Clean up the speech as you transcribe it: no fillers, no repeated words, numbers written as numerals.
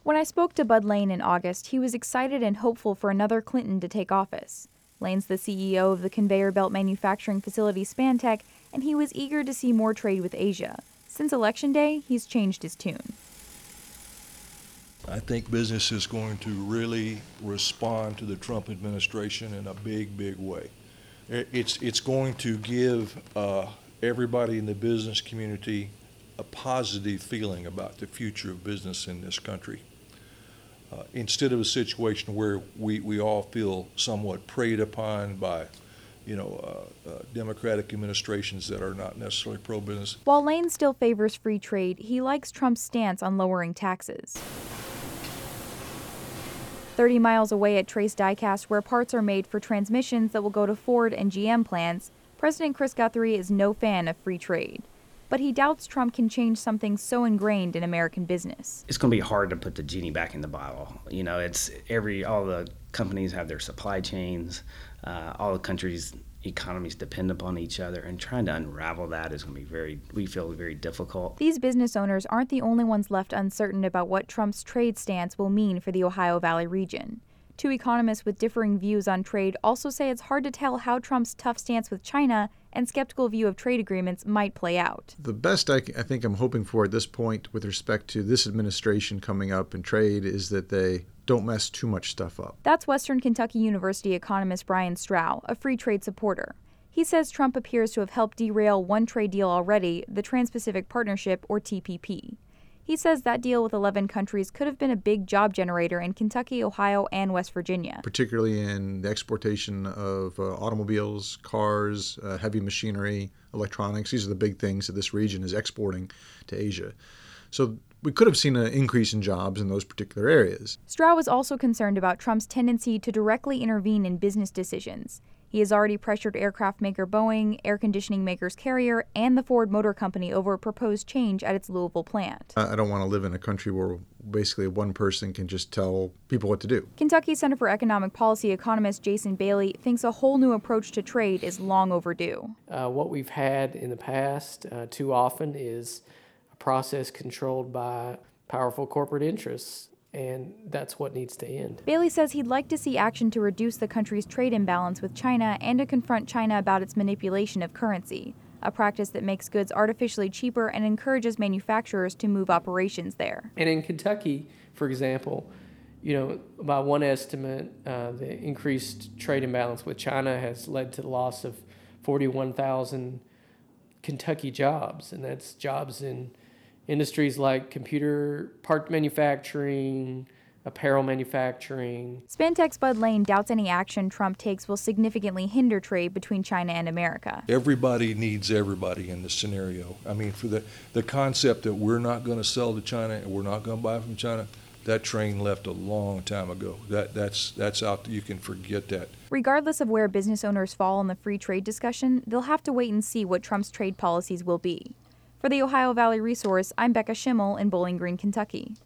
When I spoke to Bud Lane in August, he was excited and hopeful for another Clinton to take office. Lane's the CEO of the conveyor belt manufacturing facility Spantech, and he was eager to see more trade with Asia. Since Election Day, he's changed his tune. I think business is going to really respond to the Trump administration in a big, big way. It's going to give everybody in the business community a positive feeling about the future of business in this country. Instead of a situation where we all feel somewhat preyed upon by Democratic administrations that are not necessarily pro-business. While Lane still favors free trade, he likes Trump's stance on lowering taxes. 30 miles away at Trace Diecast, where parts are made for transmissions that will go to Ford and GM plants, President Chris Guthrie is no fan of free trade. But he doubts Trump can change something so ingrained in American business. It's going to be hard to put the genie back in the bottle. All the companies have their supply chains, all the countries' economies depend upon each other, and trying to unravel that is going to be very difficult. These business owners aren't the only ones left uncertain about what Trump's trade stance will mean for the Ohio Valley region. Two economists with differing views on trade also say it's hard to tell how Trump's tough stance with China and skeptical view of trade agreements might play out. The best I think I'm hoping for at this point with respect to this administration coming up in trade is that they don't mess too much stuff up. That's Western Kentucky University economist Brian Strow, a free trade supporter. He says Trump appears to have helped derail one trade deal already, the Trans-Pacific Partnership, or TPP. He says that deal with 11 countries could have been a big job generator in Kentucky, Ohio, and West Virginia. Particularly in the exportation of automobiles, cars, heavy machinery, electronics. These are the big things that this region is exporting to Asia. So we could have seen an increase in jobs in those particular areas. Strow is also concerned about Trump's tendency to directly intervene in business decisions. He has already pressured aircraft maker Boeing, air conditioning makers Carrier, and the Ford Motor Company over a proposed change at its Louisville plant. I don't want to live in a country where basically one person can just tell people what to do. Kentucky Center for Economic Policy economist Jason Bailey thinks a whole new approach to trade is long overdue. What we've had in the past too often is a process controlled by powerful corporate interests. And that's what needs to end. Bailey says he'd like to see action to reduce the country's trade imbalance with China and to confront China about its manipulation of currency, a practice that makes goods artificially cheaper and encourages manufacturers to move operations there. And in Kentucky, for example, by one estimate, the increased trade imbalance with China has led to the loss of 41,000 Kentucky jobs, and that's jobs in industries like computer part manufacturing, apparel manufacturing. Spantech's Bud Lane doubts any action Trump takes will significantly hinder trade between China and America. Everybody needs everybody in this scenario. I mean, for the concept that we're not going to sell to China and we're not going to buy from China, that train left a long time ago. That's out. You can forget that. Regardless of where business owners fall in the free trade discussion, they'll have to wait and see what Trump's trade policies will be. For the Ohio Valley Resource, I'm Becca Schimmel in Bowling Green, Kentucky.